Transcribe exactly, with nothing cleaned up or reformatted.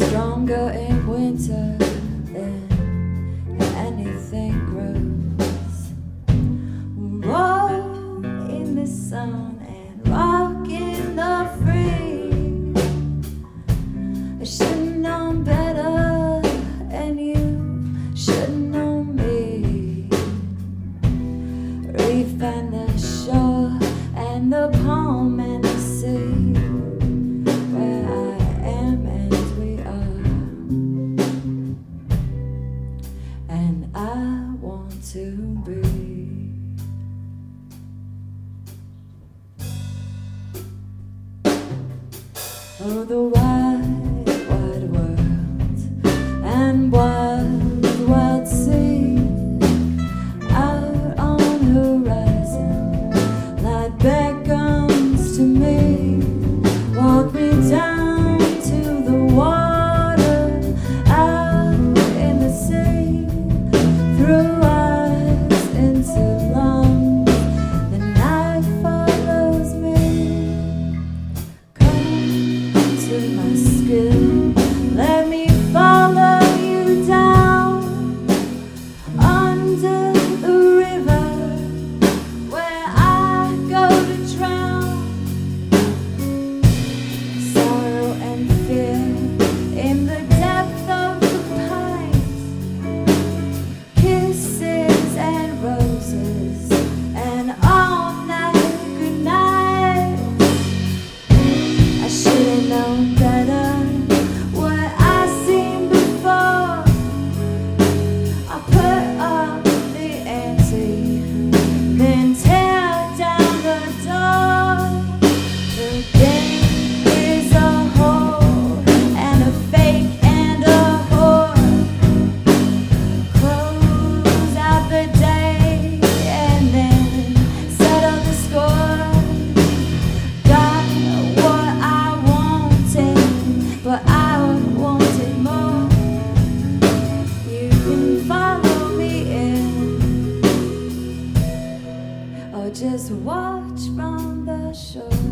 stronger in winter than anything grows. Roll in the sun and rock in the free. I should've known better, and you should've known me. Reef and the shore and the palm and the sea, where I am and we are, and I want to be. Oh, the wide, wide world and wild, wild sea, out on horizon, light beckons to me. Walk me down to the water, out in the sea, through eyes into lungs, the night follows me. Come to my skin, let me follow you down under the river where I go to drown. Sorrow and fear in the depth of the pines, kisses and roses and all night goodnight. I should've known better what I seen before. I put up the ante, then tear down the door. The game is a whore and a fake and a whore. Close out the day and then settle the score. Got what I wanted, but I wanted more. You can follow me in, or just watch from the shore.